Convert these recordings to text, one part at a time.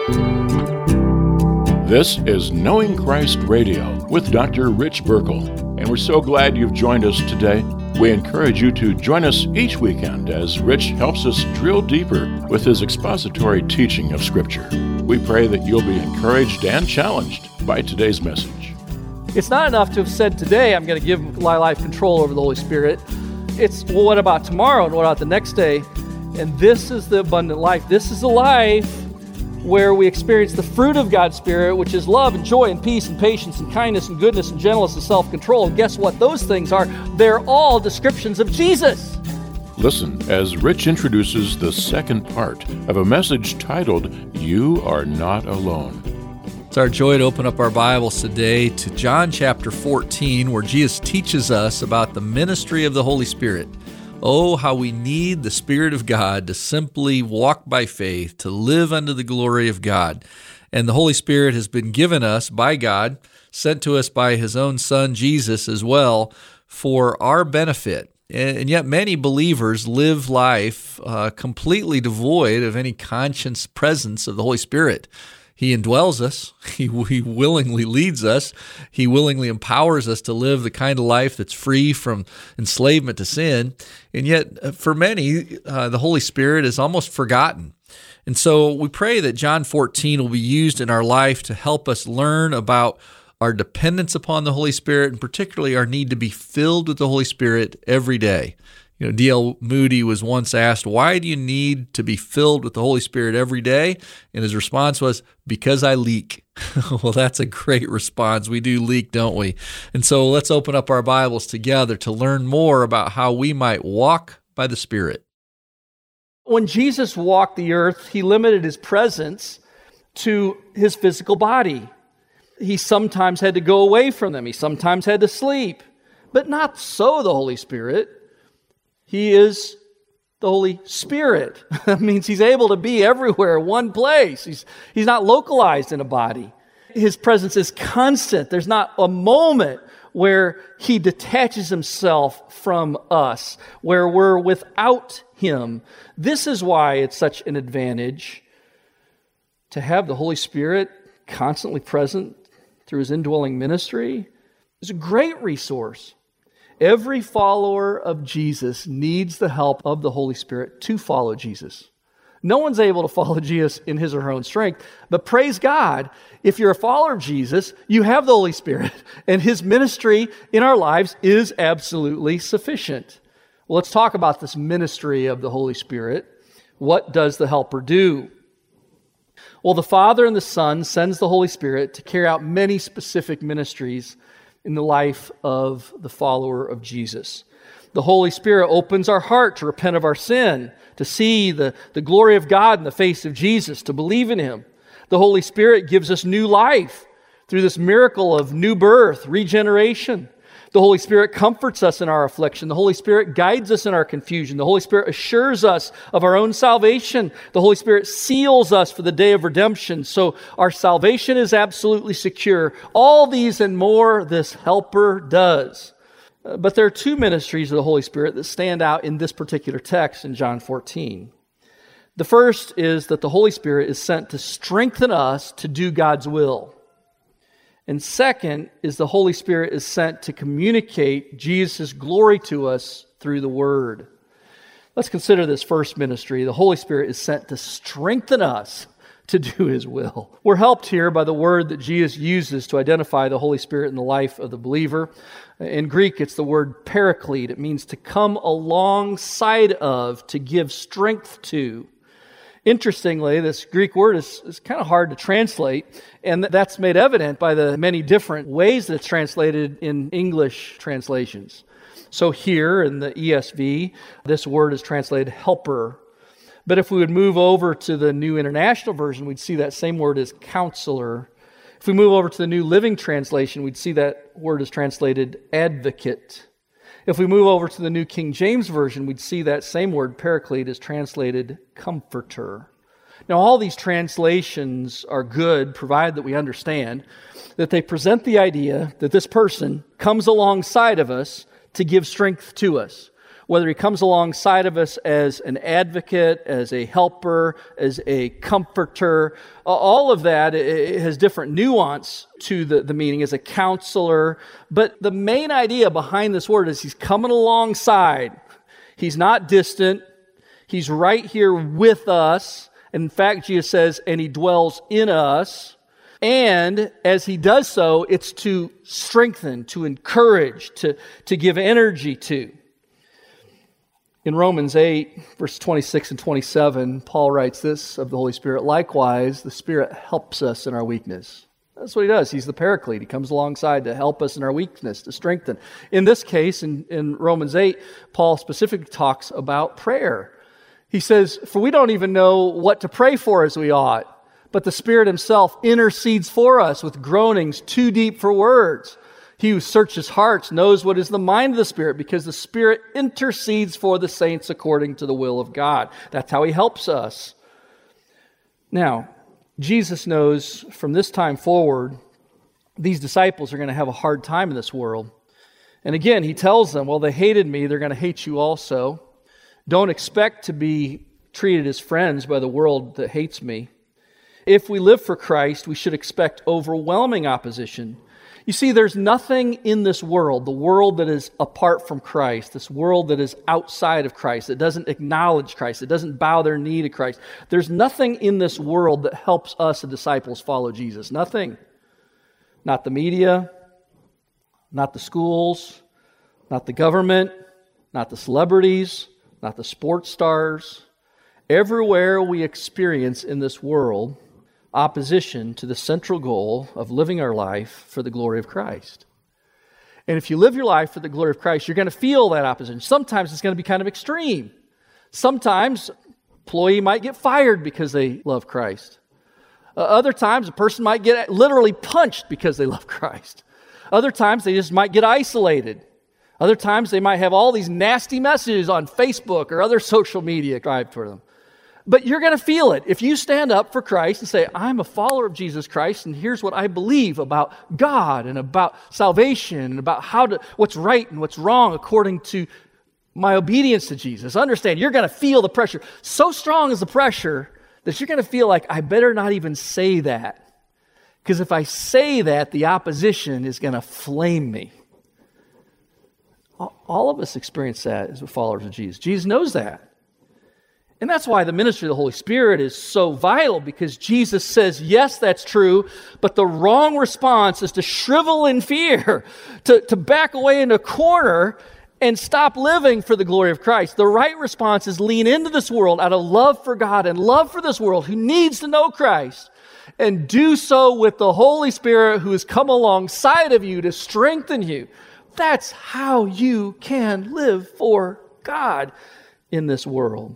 This is Knowing Christ Radio with Dr. Rich Burkle, and we're so glad you've joined us today. We encourage you to join us each weekend as Rich helps us drill deeper with his expository teaching of Scripture. We pray that you'll be encouraged and challenged by today's message. It's not enough to have said today, I'm going to give my life control over the Holy Spirit. It's, well, what about tomorrow and what about the next day? And this is the abundant life. This is the life where we experience the fruit of God's Spirit, which is love and joy and peace and patience and kindness and goodness and gentleness and self-control. And guess what those things are? They're all descriptions of Jesus. Listen as Rich introduces the second part of a message titled, You Are Not Alone. It's our joy to open up our Bibles today to John chapter 14, where Jesus teaches us about the ministry of the Holy Spirit. Oh, how we need the Spirit of God to simply walk by faith, to live under the glory of God. And the Holy Spirit has been given us by God, sent to us by His own Son, Jesus, as well, for our benefit. And yet many believers live life completely devoid of any conscious presence of the Holy Spirit. He indwells us. He willingly leads us. He willingly empowers us to live the kind of life that's free from enslavement to sin. And yet, for many, the Holy Spirit is almost forgotten. And so we pray that John 14 will be used in our life to help us learn about our dependence upon the Holy Spirit, and particularly our need to be filled with the Holy Spirit every day. You know, D.L. Moody was once asked, why do you need to be filled with the Holy Spirit every day? And his response was, because I leak. Well, that's a great response. We do leak, don't we? And so let's open up our Bibles together to learn more about how we might walk by the Spirit. When Jesus walked the earth, He limited His presence to His physical body. He sometimes had to go away from them. He sometimes had to sleep. But not so the Holy Spirit. He is the Holy Spirit. That means He's able to be everywhere, one place. He's not localized in a body. His presence is constant. There's not a moment where He detaches Himself from us, where we're without Him. This is why it's such an advantage to have the Holy Spirit constantly present through His indwelling ministry. It's a great resource. Every follower of Jesus needs the help of the Holy Spirit to follow Jesus. No one's able to follow Jesus in his or her own strength, but praise God, if you're a follower of Jesus, you have the Holy Spirit, and His ministry in our lives is absolutely sufficient. Well, let's talk about this ministry of the Holy Spirit. What does the Helper do? Well, the Father and the Son sends the Holy Spirit to carry out many specific ministries in the life of the follower of Jesus. The Holy Spirit opens our heart to repent of our sin, to see the glory of God in the face of Jesus, to believe in Him. The Holy Spirit gives us new life through this miracle of new birth, regeneration. The Holy Spirit comforts us in our affliction. The Holy Spirit guides us in our confusion. The Holy Spirit assures us of our own salvation. The Holy Spirit seals us for the day of redemption, so our salvation is absolutely secure. All these and more this Helper does. But there are two ministries of the Holy Spirit that stand out in this particular text in John 14. The first is that the Holy Spirit is sent to strengthen us to do God's will. And second is the Holy Spirit is sent to communicate Jesus' glory to us through the Word. Let's consider this first ministry. The Holy Spirit is sent to strengthen us to do His will. We're helped here by the word that Jesus uses to identify the Holy Spirit in the life of the believer. In Greek, it's the word paraclete. It means to come alongside of, to give strength to. Interestingly, this Greek word is kind of hard to translate, and that's made evident by the many different ways that it's translated in English translations. So here in the ESV, this word is translated helper. But if we would move over to the New International Version, we'd see that same word as counselor. If we move over to the New Living Translation, we'd see that word is translated advocate. If we move over to the New King James Version, we'd see that same word, paraclete, is translated comforter. Now, all these translations are good, provided that we understand that they present the idea that this person comes alongside of us to give strength to us. whether he comes alongside of us as an advocate, as a helper, as a comforter, all of that it has different nuance to the meaning, as a counselor. But the main idea behind this word is he's coming alongside. He's not distant. He's right here with us. And in fact, Jesus says, and he dwells in us. And as he does so, it's to strengthen, to encourage, to give energy to. In Romans 8, verse 26 and 27, Paul writes this of the Holy Spirit: likewise, the Spirit helps us in our weakness. That's what he does. He's the paraclete. He comes alongside to help us in our weakness, to strengthen. In this case, in Romans 8, Paul specifically talks about prayer. He says, for we don't even know what to pray for as we ought, but the Spirit himself intercedes for us with groanings too deep for words. He who searches hearts knows what is the mind of the Spirit, because the Spirit intercedes for the saints according to the will of God. That's how he helps us. Now, Jesus knows from this time forward, these disciples are going to have a hard time in this world. And again, he tells them, well, they hated me, they're going to hate you also. Don't expect to be treated as friends by the world that hates me. If we live for Christ, we should expect overwhelming opposition. You see, there's nothing in this world, the world that is apart from Christ, this world that is outside of Christ, that doesn't acknowledge Christ, that doesn't bow their knee to Christ. There's nothing in this world that helps us, the disciples, follow Jesus. Nothing. Not the media, not the schools, not the government, not the celebrities, not the sports stars. Everywhere we experience in this world opposition to the central goal of living our life for the glory of Christ. And if you live your life for the glory of Christ, you're going to feel that opposition. Sometimes it's going to be kind of extreme. Sometimes an employee might get fired because they love Christ. Other times a person might get literally punched because they love Christ. Other times they just might get isolated. Other times they might have all these nasty messages on Facebook or other social media drive toward them. But you're going to feel it. If you stand up for Christ and say, I'm a follower of Jesus Christ, and here's what I believe about God and about salvation and about what's right and what's wrong according to my obedience to Jesus. Understand, you're going to feel the pressure. So strong is the pressure that you're going to feel like, I better not even say that. Because if I say that, the opposition is going to flame me. All of us experience that as followers of Jesus. Jesus knows that. And that's why the ministry of the Holy Spirit is so vital, because Jesus says, yes, that's true, but the wrong response is to shrivel in fear, to back away in a corner and stop living for the glory of Christ. The right response is lean into this world out of love for God and love for this world who needs to know Christ, and do so with the Holy Spirit who has come alongside of you to strengthen you. That's how you can live for God in this world.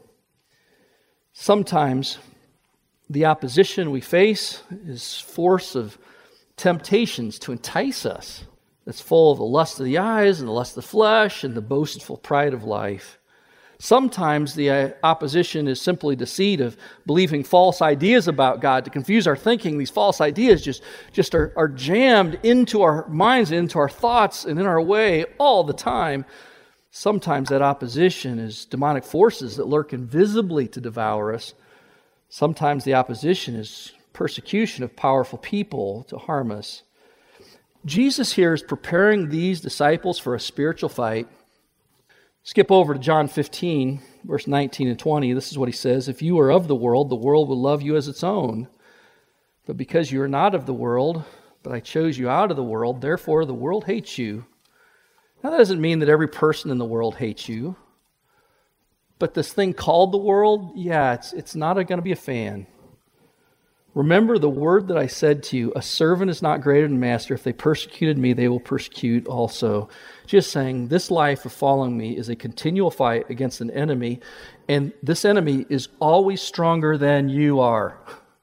Sometimes the opposition we face is force of temptations to entice us. That's full of the lust of the eyes and the lust of the flesh and the boastful pride of life. Sometimes the opposition is simply deceit of believing false ideas about God to confuse our thinking. These false ideas just are jammed into our minds, into our thoughts, and in our way all the time. Sometimes that opposition is demonic forces that lurk invisibly to devour us. Sometimes the opposition is persecution of powerful people to harm us. Jesus here is preparing these disciples for a spiritual fight. Skip over to John 15, verse 19 and 20. This is what he says: if you are of the world will love you as its own. But because you are not of the world, but I chose you out of the world, therefore the world hates you. Now, that doesn't mean that every person in the world hates you. But this thing called the world, it's not going to be a fan. Remember the word that I said to you, a servant is not greater than master. If they persecuted me, they will persecute also. Just saying, this life of following me is a continual fight against an enemy, and this enemy is always stronger than you are.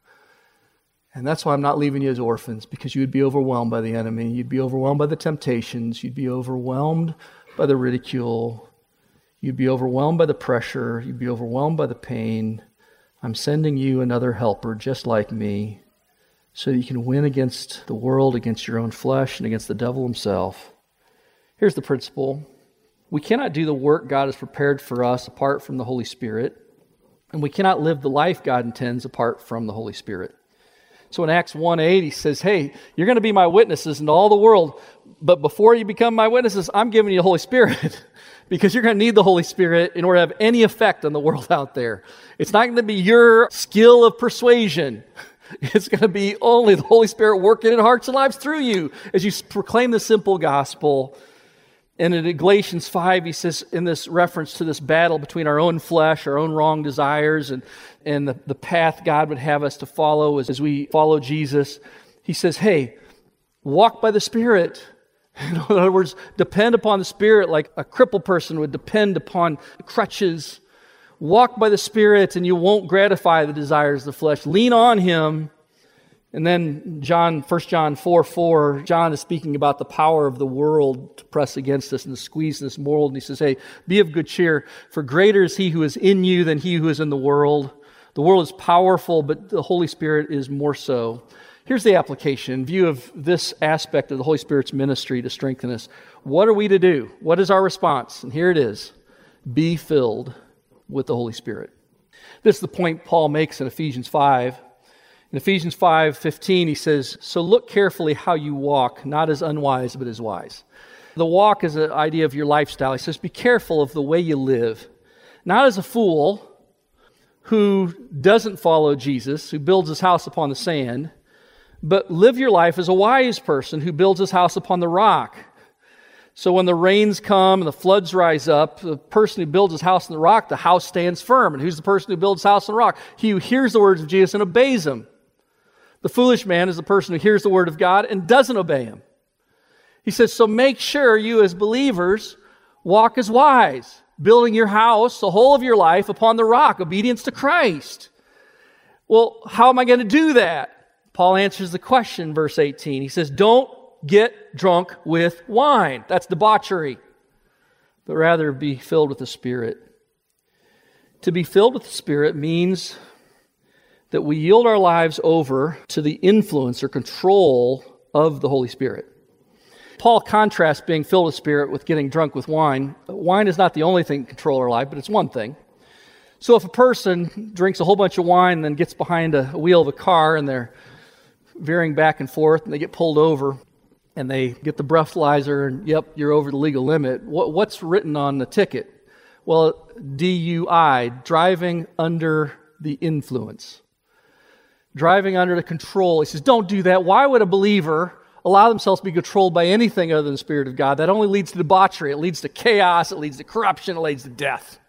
And that's why I'm not leaving you as orphans, because you would be overwhelmed by the enemy. You'd be overwhelmed by the temptations. You'd be overwhelmed by the ridicule. You'd be overwhelmed by the pressure. You'd be overwhelmed by the pain. I'm sending you another helper just like me, so that you can win against the world, against your own flesh, and against the devil himself. Here's the principle. We cannot do the work God has prepared for us apart from the Holy Spirit, and we cannot live the life God intends apart from the Holy Spirit. So in Acts 1:8, he says, hey, you're going to be my witnesses in all the world, but before you become my witnesses, I'm giving you the Holy Spirit because you're going to need the Holy Spirit in order to have any effect on the world out there. It's not going to be your skill of persuasion. It's going to be only the Holy Spirit working in hearts and lives through you as you proclaim the simple gospel. And in Galatians 5, he says, in this reference to this battle between our own flesh, our own wrong desires, and the path God would have us to follow as we follow Jesus, he says, hey, walk by the Spirit. In other words, depend upon the Spirit like a crippled person would depend upon crutches. Walk by the Spirit and you won't gratify the desires of the flesh. Lean on Him. And then 1 John 4:4, John is speaking about the power of the world to press against us and to squeeze this mold. And he says, hey, be of good cheer, for greater is He who is in you than he who is in the world. The world is powerful, but the Holy Spirit is more so. Here's the application in view of this aspect of the Holy Spirit's ministry to strengthen us. What are we to do? What is our response? And here it is. Be filled with the Holy Spirit. This is the point Paul makes in Ephesians 5. In Ephesians 5:15, he says, so look carefully how you walk, not as unwise, but as wise. The walk is an idea of your lifestyle. He says, be careful of the way you live, not as a fool who doesn't follow Jesus, who builds his house upon the sand, but live your life as a wise person who builds his house upon the rock. So when the rains come and the floods rise up, the person who builds his house on the rock, the house stands firm. And who's the person who builds his house on the rock? He who hears the words of Jesus and obeys them. The foolish man is the person who hears the word of God and doesn't obey him. He says, so make sure you as believers walk as wise, building your house, the whole of your life, upon the rock, obedience to Christ. Well, how am I going to do that? Paul answers the question, verse 18. He says, don't get drunk with wine. That's debauchery. But rather be filled with the Spirit. To be filled with the Spirit means that we yield our lives over to the influence or control of the Holy Spirit. Paul contrasts being filled with Spirit with getting drunk with wine. Wine is not the only thing that can control our life, but it's one thing. So if a person drinks a whole bunch of wine and then gets behind a wheel of a car and they're veering back and forth and they get pulled over and they get the breathalyzer and, yep, you're over the legal limit, what's written on the ticket? Well, DUI, driving under the influence. Driving under the control. He says, don't do that. Why would a believer allow themselves to be controlled by anything other than the Spirit of God? That only leads to debauchery. It leads to chaos. It leads to corruption. It leads to death.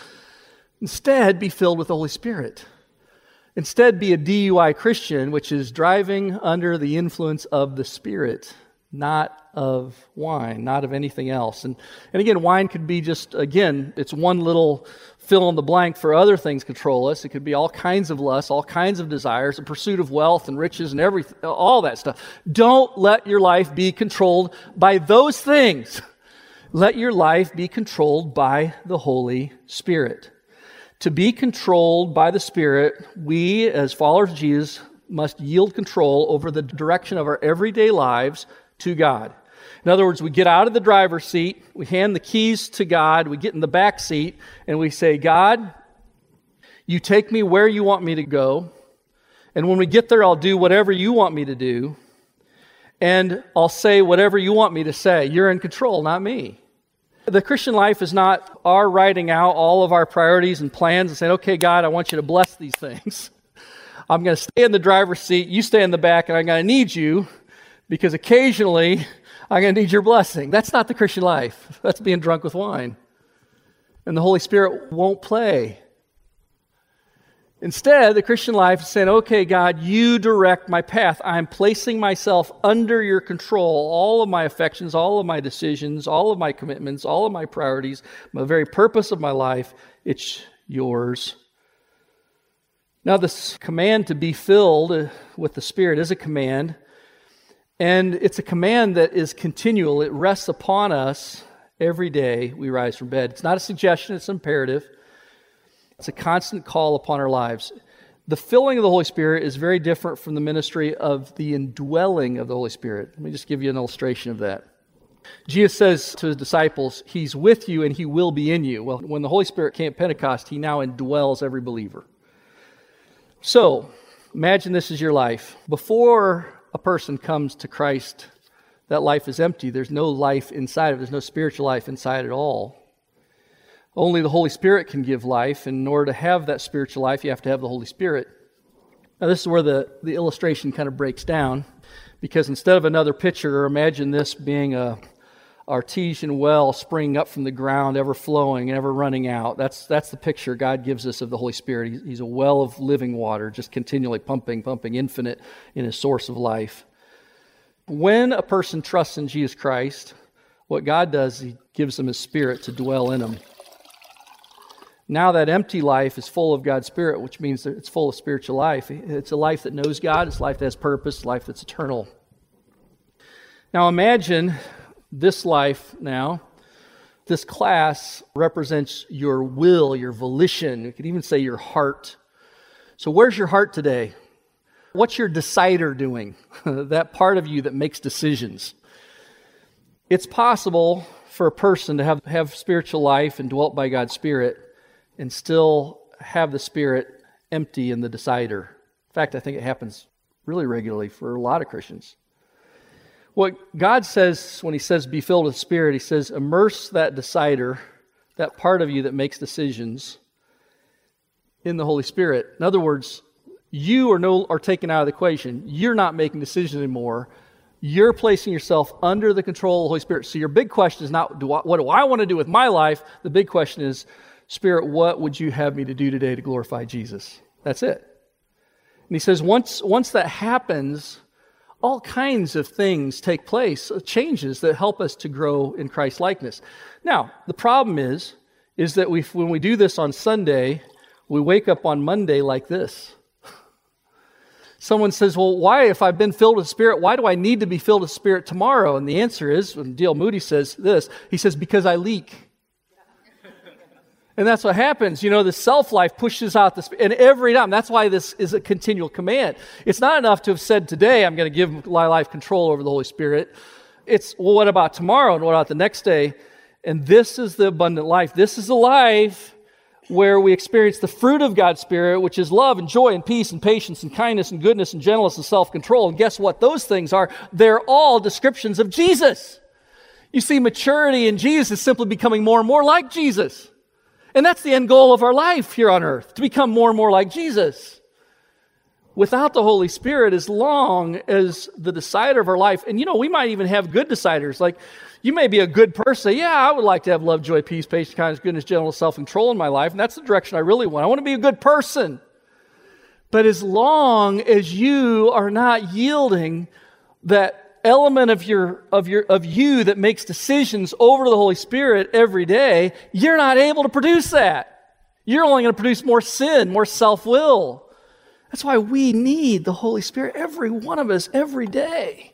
Instead, be filled with the Holy Spirit. Instead, be a DUI Christian, which is driving under the influence of the Spirit, not of wine, not of anything else. And again, wine could be just, again, it's one little fill in the blank for other things control us. It could be all kinds of lusts, all kinds of desires, the pursuit of wealth and riches and everything, all that stuff. Don't let your life be controlled by those things. Let your life be controlled by the Holy Spirit. To be controlled by the Spirit, we, as followers of Jesus, must yield control over the direction of our everyday lives to God. In other words, we get out of the driver's seat, we hand the keys to God, we get in the back seat, and we say, God, you take me where you want me to go, and when we get there, I'll do whatever you want me to do, and I'll say whatever you want me to say. You're in control, not me. The Christian life is not our writing out all of our priorities and plans and saying, okay, God, I want you to bless these things. I'm going to stay in the driver's seat, you stay in the back, and I'm going to need you because occasionally I'm going to need your blessing. That's not the Christian life. That's being drunk with wine. And the Holy Spirit won't play. Instead, the Christian life is saying, okay, God, you direct my path. I'm placing myself under your control. All of my affections, all of my decisions, all of my commitments, all of my priorities, the very purpose of my life, it's yours. Now, this command to be filled with the Spirit is a command. And it's a command that is continual. It rests upon us every day we rise from bed. It's not a suggestion, it's imperative. It's a constant call upon our lives. The filling of the Holy Spirit is very different from the ministry of the indwelling of the Holy Spirit. Let me just give you an illustration of that. Jesus says to his disciples, He's with you and He will be in you. Well, when the Holy Spirit came at Pentecost, He now indwells every believer. So, imagine this is your life. Before a person comes to Christ, that life is empty. There's no life inside of it. There's no spiritual life inside at all. Only the Holy Spirit can give life, and in order to have that spiritual life, you have to have the Holy Spirit. Now, this is where the illustration kind of breaks down, because instead of another pitcher, imagine this being a artesian well springing up from the ground, ever flowing, ever running out. That's the picture God gives us of the Holy Spirit. He's a well of living water, just continually pumping, infinite in His source of life. When a person trusts in Jesus Christ, what God does, He gives them His Spirit to dwell in them. Now that empty life is full of God's Spirit, which means that it's full of spiritual life. It's a life that knows God, it's a life that has purpose, a life that's eternal. Now imagine this life now. This class represents your will, your volition. You could even say your heart. So where's your heart today? What's your decider doing? That part of you that makes decisions. It's possible for a person to have spiritual life and dwelt by God's Spirit and still have the Spirit empty in the decider. In fact, I think it happens really regularly for a lot of Christians. What God says when He says be filled with Spirit, He says immerse that decider, that part of you that makes decisions, in the Holy Spirit. In other words, you are taken out of the equation. You're not making decisions anymore. You're placing yourself under the control of the Holy Spirit. So your big question is not what do I want to do with my life? The big question is, Spirit, what would you have me to do today to glorify Jesus? That's it. And He says once that happens, all kinds of things take place, changes that help us to grow in Christ's likeness. Now, the problem is that when we do this on Sunday, we wake up on Monday like this. Someone says, well, why, if I've been filled with Spirit, why do I need to be filled with Spirit tomorrow? And the answer is, when D.L. Moody says this, he says, because I leak. And that's what happens. You know, the self-life pushes out the Spirit. And every time, that's why this is a continual command. It's not enough to have said today, I'm going to give my life control over the Holy Spirit. It's, well, what about tomorrow? And what about the next day? And this is the abundant life. This is a life where we experience the fruit of God's Spirit, which is love and joy and peace and patience and kindness and goodness and gentleness and self-control. And guess what those things are? They're all descriptions of Jesus. You see, maturity in Jesus is simply becoming more and more like Jesus. And that's the end goal of our life here on earth, to become more and more like Jesus. Without the Holy Spirit, as long as the decider of our life, and you know, we might even have good deciders, like you may be a good person. Yeah, I would like to have love, joy, peace, patience, kindness, goodness, gentleness, self-control in my life, and that's the direction I really want. I want to be a good person. But as long as you are not yielding that element of you that makes decisions over to the Holy Spirit every day, you're not able to produce that. You're only going to produce more sin, more self-will. That's why we need the Holy Spirit, every one of us, every day.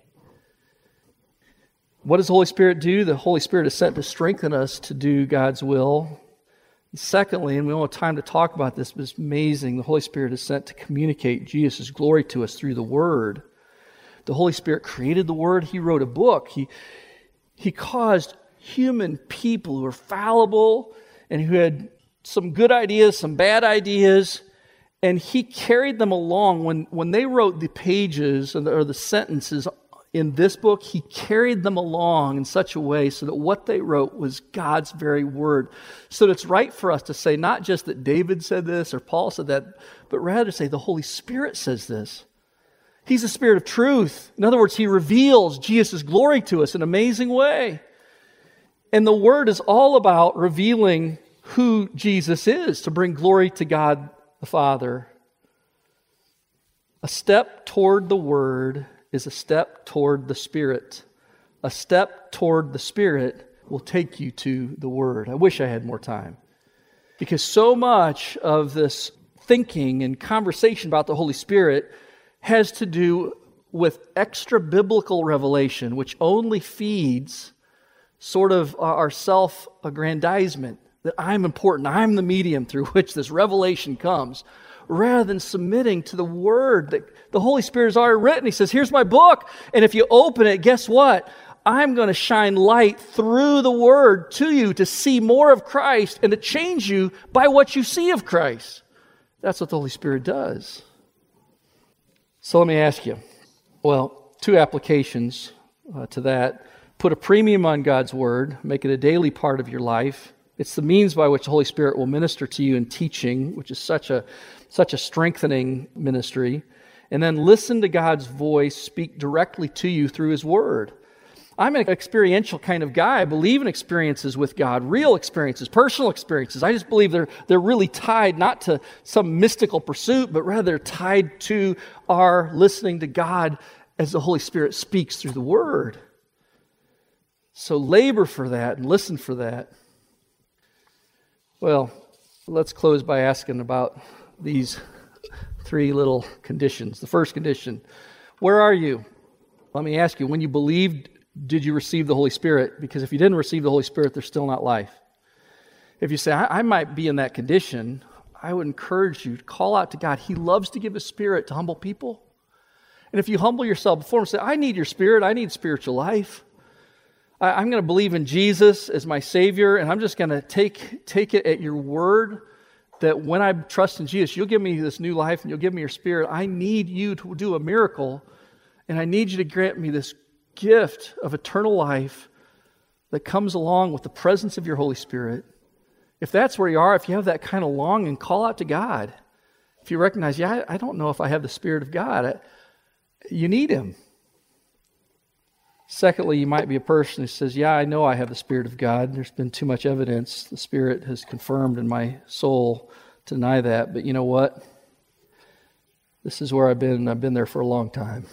What does the Holy Spirit do? The Holy Spirit is sent to strengthen us to do God's will. And secondly, and we don't have time to talk about this, but it's amazing, the Holy Spirit is sent to communicate Jesus' glory to us through the Word. The Holy Spirit created the Word. He wrote a book. He caused human people who were fallible and who had some good ideas, some bad ideas, and He carried them along. When they wrote the pages or the sentences in this book, He carried them along in such a way so that what they wrote was God's very Word. So that it's right for us to say not just that David said this or Paul said that, but rather to say the Holy Spirit says this. He's the Spirit of truth. In other words, He reveals Jesus' glory to us in an amazing way. And the Word is all about revealing who Jesus is, to bring glory to God the Father. A step toward the Word is a step toward the Spirit. A step toward the Spirit will take you to the Word. I wish I had more time. Because so much of this thinking and conversation about the Holy Spirit has to do with extra biblical revelation, which only feeds sort of our self-aggrandizement, that I'm important, I'm the medium through which this revelation comes, rather than submitting to the Word that the Holy Spirit has already written. He says, here's my book, and if you open it, guess what? I'm going to shine light through the Word to you to see more of Christ and to change you by what you see of Christ. That's what the Holy Spirit does. So let me ask you, well, 2 applications to that. Put a premium on God's Word, make it a daily part of your life. It's the means by which the Holy Spirit will minister to you in teaching, which is such a strengthening ministry. And then listen to God's voice speak directly to you through His Word. I'm an experiential kind of guy. I believe in experiences with God, real experiences, personal experiences. I just believe they're really tied not to some mystical pursuit, but rather tied to our listening to God as the Holy Spirit speaks through the Word. So labor for that and listen for that. Well, let's close by asking about these 3 little conditions. The first condition, where are you? Let me ask you, when you believed, did you receive the Holy Spirit? Because if you didn't receive the Holy Spirit, there's still not life. If you say, I might be in that condition, I would encourage you to call out to God. He loves to give His Spirit to humble people. And if you humble yourself before Him and say, I need your Spirit, I need spiritual life. I'm going to believe in Jesus as my Savior, and I'm just going to take it at your word that when I trust in Jesus, you'll give me this new life and you'll give me your Spirit. I need you to do a miracle, and I need you to grant me this gift of eternal life that comes along with the presence of your Holy Spirit. If that's where you are, if you have that kind of longing, call out to God. If you recognize, I don't know if I have the Spirit of God, you need Him. Secondly, you might be a person who says, I know I have the Spirit of God. There's been too much evidence. The Spirit has confirmed in my soul to deny that. But you know what? This is where I've been, and I've been there for a long time.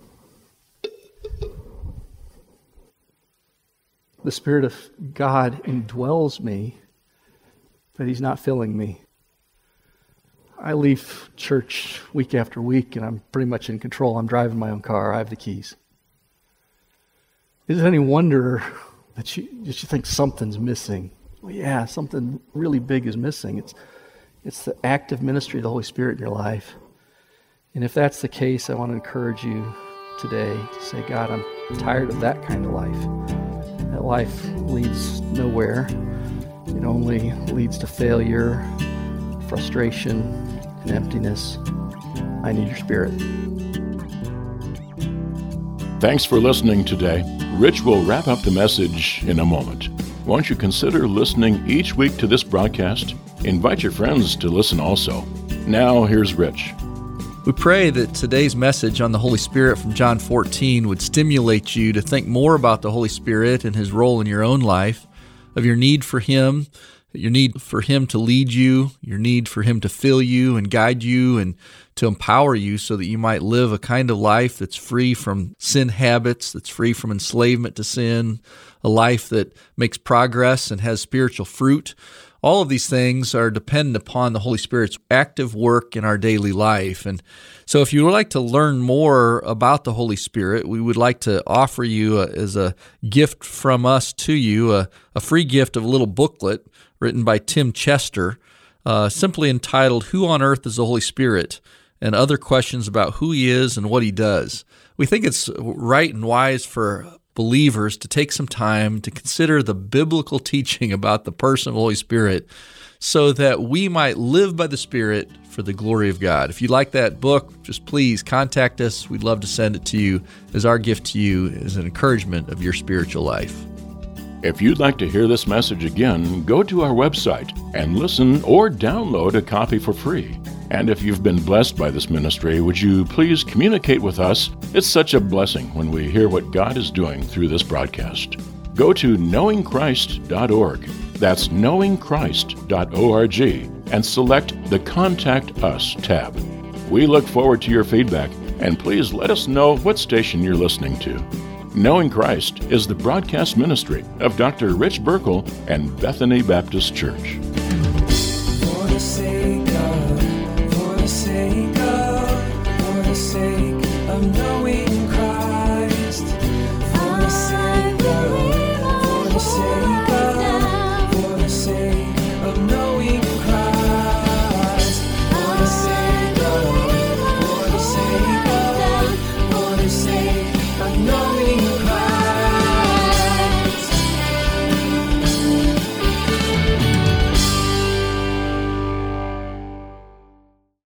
The Spirit of God indwells me, but He's not filling me. I leave church week after week, and I'm pretty much in control. I'm driving my own car. I have the keys. Is it any wonder that you think something's missing? Well, yeah, something really big is missing. It's the active ministry of the Holy Spirit in your life. And if that's the case, I want to encourage you today to say, God, I'm tired of that kind of life. That life leads nowhere. It only leads to failure, frustration, and emptiness. I need your Spirit. Thanks for listening today. Rich will wrap up the message in a moment. Won't you consider listening each week to this broadcast? Invite your friends to listen also. Now, here's Rich. We pray that today's message on the Holy Spirit from John 14 would stimulate you to think more about the Holy Spirit and His role in your own life, of your need for Him, your need for Him to lead you, your need for Him to fill you and guide you and to empower you so that you might live a kind of life that's free from sin habits, that's free from enslavement to sin, a life that makes progress and has spiritual fruit. All of these things are dependent upon the Holy Spirit's active work in our daily life. And so if you would like to learn more about the Holy Spirit, we would like to offer you as a gift from us to you, a free gift of a little booklet written by Tim Chester, simply entitled, Who on Earth is the Holy Spirit? And other questions about who He is and what He does. We think it's right and wise for believers to take some time to consider the biblical teaching about the person of the Holy Spirit so that we might live by the Spirit for the glory of God. If you like that book, just please contact us. We'd love to send it to you as our gift to you as an encouragement of your spiritual life. If you'd like to hear this message again, go to our website and listen or download a copy for free. And if you've been blessed by this ministry, would you please communicate with us? It's such a blessing when we hear what God is doing through this broadcast. Go to knowingchrist.org. That's knowingchrist.org and select the Contact Us tab. We look forward to your feedback, and please let us know what station you're listening to. Knowing Christ is the broadcast ministry of Dr. Rich Burkle and Bethany Baptist Church.